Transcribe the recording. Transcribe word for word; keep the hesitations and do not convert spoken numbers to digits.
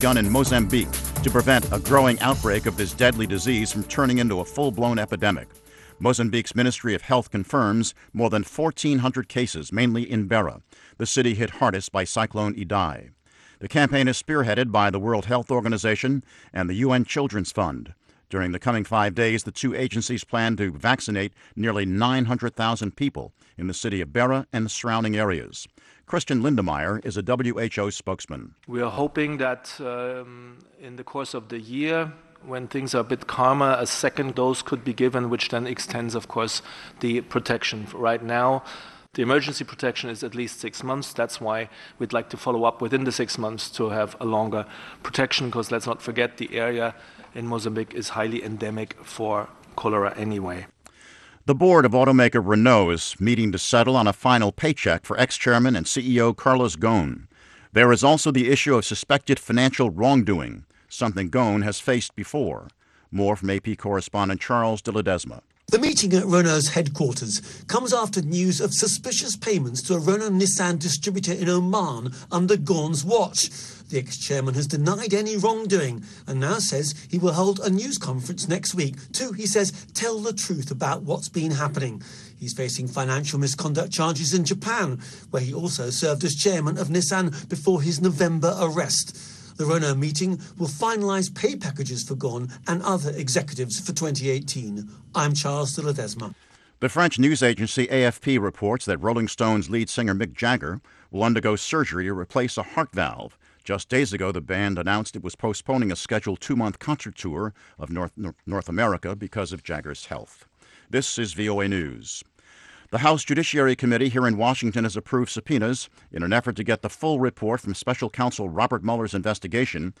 begun in Mozambique to prevent a growing outbreak of this deadly disease from turning into a full-blown epidemic. Mozambique's Ministry of Health confirms more than fourteen hundred cases, mainly in Beira, the city hit hardest by Cyclone Idai. The campaign is spearheaded by the World Health Organization and the U N Children's Fund. During the coming five days, the two agencies plan to vaccinate nearly nine hundred thousand people in the city of Beira and the surrounding areas. Christian Lindemeyer is a W H O spokesman. We are hoping that um, in the course of the year, when things are a bit calmer, a second dose could be given, which then extends, of course, the protection. Right now, the emergency protection is at least six months. That's why we'd like to follow up within the six months to have a longer protection, because let's not forget the area in Mozambique is highly endemic for cholera anyway. The board of automaker Renault is meeting to settle on a final paycheck for ex-chairman and C E O Carlos Ghosn. There is also the issue of suspected financial wrongdoing, something Ghosn has faced before. More from A P correspondent Charles de Ledesma. The meeting at Renault's headquarters comes after news of suspicious payments to a Renault-Nissan distributor in Oman under Ghosn's watch. The ex-chairman has denied any wrongdoing and now says he will hold a news conference next week to, he says, tell the truth about what's been happening. He's facing financial misconduct charges in Japan, where he also served as chairman of Nissan before his November arrest. The Renault meeting will finalise pay packages for Ghosn and other executives for twenty eighteen. I'm Charles de Ledesma. The French news agency A F P reports that Rolling Stones lead singer Mick Jagger will undergo surgery to replace a heart valve. Just days ago, the band announced it was postponing a scheduled two-month concert tour of North, North America because of Jagger's health. This is V O A News. The House Judiciary Committee here in Washington has approved subpoenas in an effort to get the full report from special counsel Robert Mueller's investigation